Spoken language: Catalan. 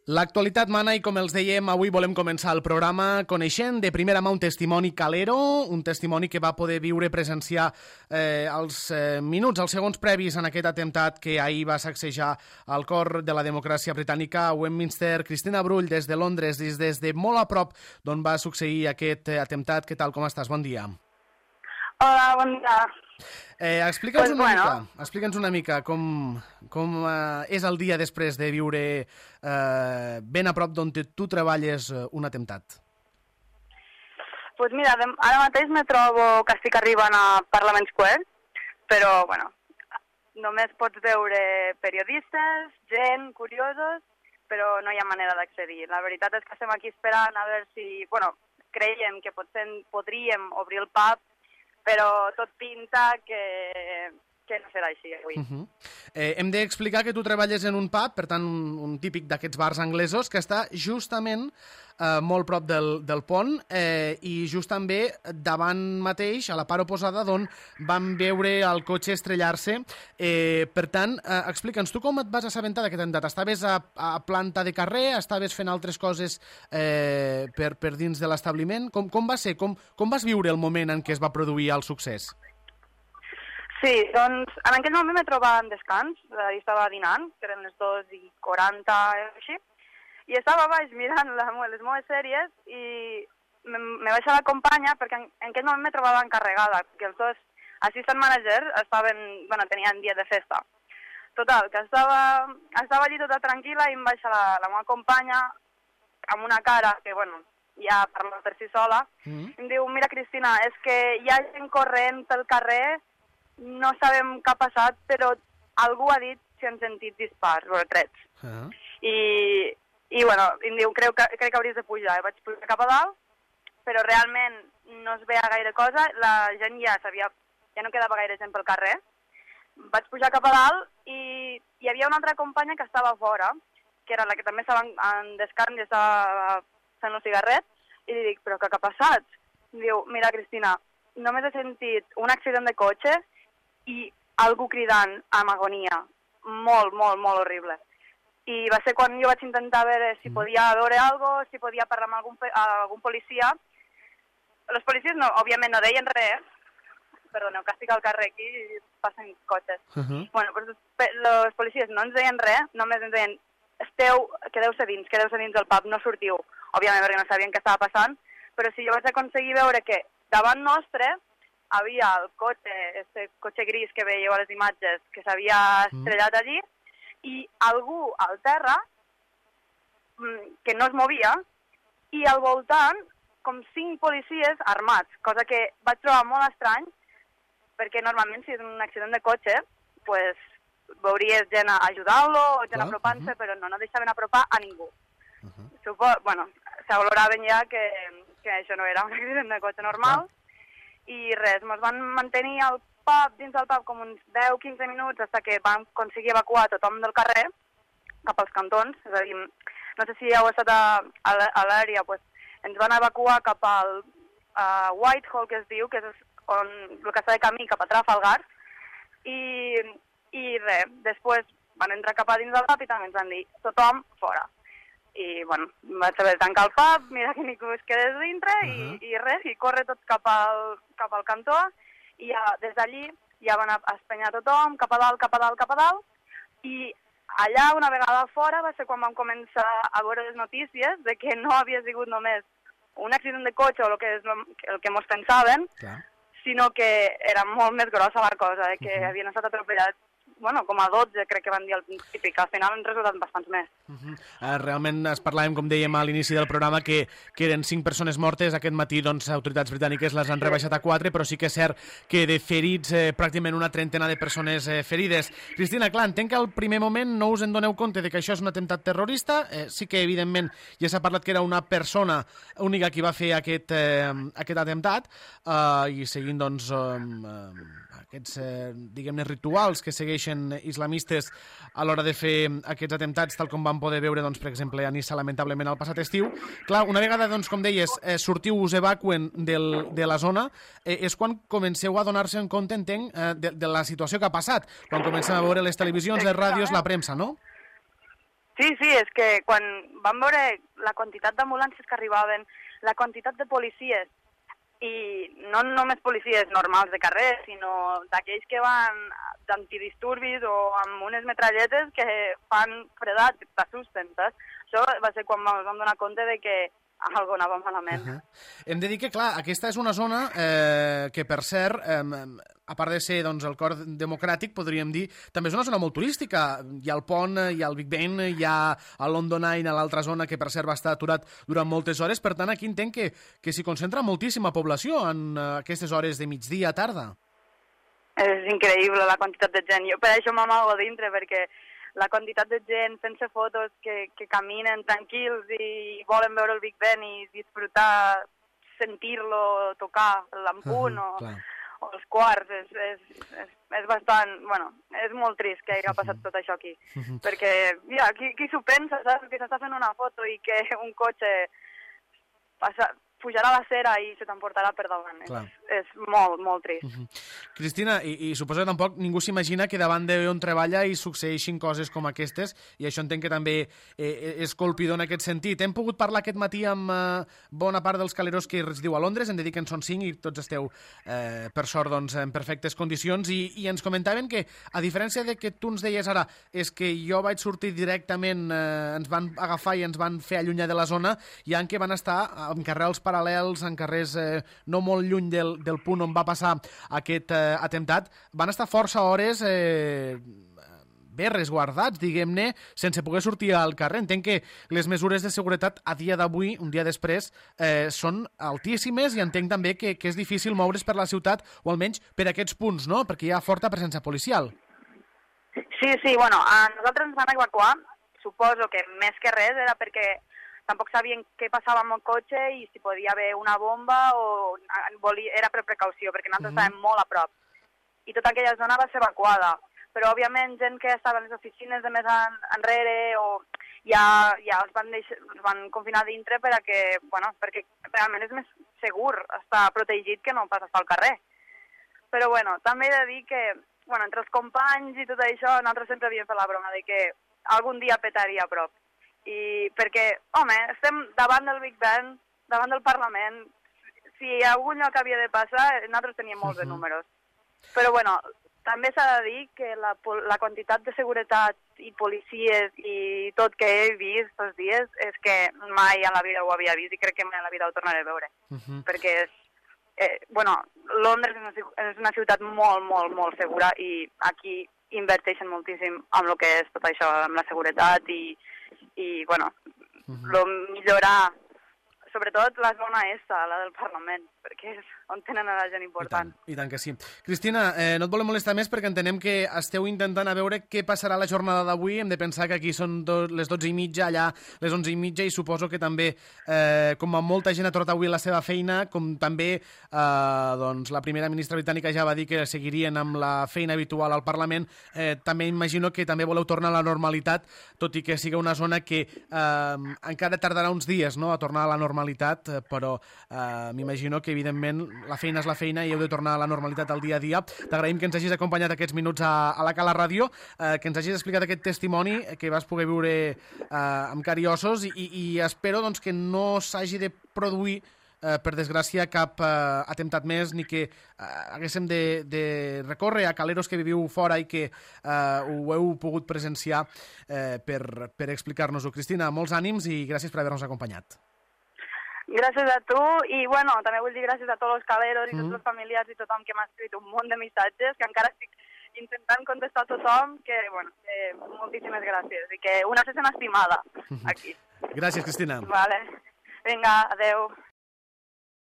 L'actualitat mana i, com els dèiem, avui volem començar el programa coneixent de primera mà un testimoni calero, un testimoni que va poder viure, presenciar els minuts, els segons previs en aquest atemptat que ahir va sacsejar el cor de la democràcia britànica a Westminster. Cristina Brull, des de Londres, des de molt a prop d'on va succeir aquest atemptat. Què tal, com estàs? Bon dia. Hola, bon dia. Explica'ns una mica com és el dia després de viure ben a prop d'on tu treballes un atemptat. Pues mira, ara mateix me trobo que estic arribant a Parliament Square, però, bueno, només pots veure periodistes, gent, curiosos, però no hi ha manera d'accedir. La veritat és que estem aquí esperant a veure si, bueno, creiem que potser podríem obrir el pub, però tot pinta que no serà així avui. Hem d'explicar que tu treballes en un pub, per tant, un típic d'aquests bars anglesos, que està justament molt prop del pont i just també davant mateix, a la part oposada, d'on vam veure el cotxe estrellar-se. Per tant, explica'ns, tu com et vas assabentar d'aquest atemptat? Estaves a planta de carrer? Estaves fent altres coses per dins de l'establiment? Com va ser? Com vas viure el moment en què es va produir el succés? Sí, doncs en aquell moment me trobava en descans, estava dinant, que eren les 2:40 així, i estava a baix mirant les meves sèries i me vaig a l'acompanya perquè en aquell moment me trobava encarregada, que els dos assistant manager tenien dia de festa. Total, que estava allí tota tranquil·la i em vaig a la meva companya amb una cara que, bueno, ja parla per si sola, i em diu, mira Cristina, és que hi ha gent corrent pel carrer, no sabem què ha passat, però algú ha dit si han sentit dispars o trets. I bueno, em diu, crec que hauries de pujar. Vaig pujar cap a dalt, però realment no es veia gaire cosa, la gent ja no quedava gaire gent pel carrer. Vaig pujar cap a dalt i hi havia una altra companya que estava fora, que era la que també estava en descans i estava fent un cigarret, i li dic, però què ha passat? Em diu, mira Cristina, només he sentit un accident de cotxe i algú cridant amb agonia. Molt, molt, molt horrible. I va ser quan jo vaig intentar veure si podia veure alguna cosa, si podia parlar amb algun policia. Els policies, no, òbviament, no deien res. Perdoneu, que estic al carrer aquí i passen cotxes. Bueno, pues, els policies no ens deien res, només ens deien quedeu-se dins del pub, no sortiu. Òbviament, perquè no sabien què estava passant, però si jo vaig aconseguir veure que davant nostre havia el cotxe gris que veieu a les imatges, que s'havia estrellat allí, i algú al terra, que no es movia, i al voltant, com 5 policies armats, cosa que vaig trobar molt estrany, perquè normalment si és un accident de cotxe, pues, veuries gent ajudant-lo o gent apropant-se, però no deixaven apropar a ningú. Bueno, s'oloraven ja que això no era un accident de cotxe normal, i res, ens van mantenir dins del pub com uns 10-15 minuts fins que vam aconseguir evacuar tothom del carrer cap als cantons, és a dir, no sé si heu estat a l'àrea, pues, ens van evacuar cap al Whitehall, que es diu, que és el que està de camí cap a Trafalgar, i res, després van entrar cap a dins del pub i també ens van dir, tothom fora. I, bueno, vaig haver de tancar el pub, mira que ningú es quedés dintre, i res, i corre tot cap al cantó, i ja, des d'allí ja van espenyar tothom, cap a dalt, i allà, una vegada fora, va ser quan vam començar a veure les notícies de que no havia sigut només un accident de cotxe o el que mos pensaven, sinó que era molt més grossa la cosa, que havien estat atropellats, bueno, com a 12, crec que van dir al principi, que al final han resultat bastants més. Realment es parlàvem, com dèiem a l'inici del programa, que eren 5 persones mortes. Aquest matí, doncs, autoritats britàniques les han rebaixat a 4, però sí que és cert que de ferits, pràcticament una trentena de persones ferides. Cristina, clar, entenc que al primer moment no us en doneu compte de que això és un atemptat terrorista. Sí que, evidentment, ja s'ha parlat que era una persona única qui va fer aquest atemptat, i seguint, doncs, aquests, diguem-ne, rituals que segueixen islamistes a l'hora de fer aquests atemptats, tal com vam poder veure, doncs, per exemple, a Niça, lamentablement, al passat estiu. Clar, una vegada, doncs, com deies, sortiu, us evacuen de la zona, és quan comenceu a donar-se en compte, entenc, de la situació que ha passat, quan comencem a veure les televisions, les ràdios, la premsa, no? Sí, és que quan vam veure la quantitat d'ambulàncies que arribaven, la quantitat de policies, i no només policies normals de carrer, sinó d'aquells que van d'antidisturbis o amb unes metralletes que fan fredat, que t'assusten, saps? Això va ser quan ens vam donar compte de que algo anava malament. Hem de dir que, clar, aquesta és una zona que, per cert, a part de ser doncs, el cor democràtic, podríem dir, també és una zona molt turística. Hi ha el pont, hi ha el Big Ben, hi ha el London Eye, a l'altra zona, que per cert va estar aturat durant moltes hores. Per tant, aquí entenc que s'hi concentra moltíssima població en aquestes hores de migdia, tarda. És increïble la quantitat de gent. Jo per això m'amago a dintre, perquè la quantitat de gent fent-se fotos que caminen tranquils i volen veure el Big Ben i disfrutar, sentir-lo, tocar l'empunt o els quarts, és bastant... Bueno, és molt trist que hagi passat tot això aquí, perquè ja, qui s'ho pensa, saps? Que s'està fent una foto i que un cotxe pujarà a la cera i se t'emportarà per davant. És molt, molt trist. Cristina, i suposo que tampoc ningú s'imagina que davant d'on treballa i succeeixin coses com aquestes, i això entenc que també és colpidor en aquest sentit. Hem pogut parlar aquest matí amb bona part dels caleros que residiu a Londres, em dediquen són 5 i tots esteu, per sort, doncs, en perfectes condicions, i ens comentaven que, a diferència de que tu ens deies ara, és que jo vaig sortir directament, ens van agafar i ens van fer allunyar de la zona, hi ha que van estar en carrers paral·lels, en carrers no molt lluny del punt on va passar aquest atemptat, van estar força hores bé resguardats, diguem-ne, sense poder sortir al carrer. Entenc que les mesures de seguretat a dia d'avui, un dia després, són altíssimes, i entenc també que és difícil moure's per la ciutat, o almenys per aquests punts, no?, perquè hi ha forta presència policial. Sí, bueno, a nosaltres ens van evacuar, suposo que més que res era perquè tampoc sabien què passava amb el cotxe i si podia haver una bomba o era per precaució, perquè nosaltres estàvem molt a prop. I tota aquella zona va ser evacuada. Però, òbviament, gent que estava a les oficines de més enrere o ja els van confinar dintre perquè realment és més segur estar protegit que no pas estar al carrer. Però, també he de dir que entre els companys i tot això, nosaltres sempre havíem fet la broma de que algun dia petaria a prop. I perquè, home, estem davant del Big Ben, davant del Parlament, si hi ha algun lloc que havia de passar, nosaltres teníem molts de números. Però, també s'ha de dir que la quantitat de seguretat i policies i tot que he vist aquests dies és que mai a la vida ho havia vist i crec que mai a la vida ho tornaré a veure. Perquè Londres és una ciutat molt, molt, molt segura i aquí inverteixen moltíssim amb el que és tot això, amb la seguretat i millorar sobretot la zona esta, la del Parlament, perquè és on tenen la gent important. I tant que sí. Cristina, no et volem molestar més perquè entenem que esteu intentant a veure què passarà la jornada d'avui. Hem de pensar que aquí són les 12:30, allà les 11:30, i suposo que també, com molta gent ha tornat avui a la seva feina, com també la primera ministra britànica ja va dir que seguirien amb la feina habitual al Parlament, també imagino que també voleu tornar a la normalitat, tot i que siga una zona que encara tardarà uns dies, no?, a tornar a la normalitat, però m'imagino que, evidentment, la feina és la feina i heu de tornar a la normalitat al dia a dia. T'agraïm que ens hagis acompanyat aquests minuts a la Cala Ràdio, que ens hagis explicat aquest testimoni que vas poder viure amb car i ossos, i espero que no s'hagi de produir, per desgràcia, cap atemptat més, ni que haguéssim de recórrer a caleros que viviu fora i que ho heu pogut presenciar per explicar-nos-ho. Cristina, molts ànims i gràcies per haver-nos acompanyat. Gràcies a tu i, també vull dir gràcies a tots els caleros i tots els familiars i tothom que m'ha escrit un munt de missatges, que encara estic intentant contestar a tothom, que moltíssimes gràcies i que una sessió estimada aquí. Gràcies, Cristina. Vale. Vinga, adeu.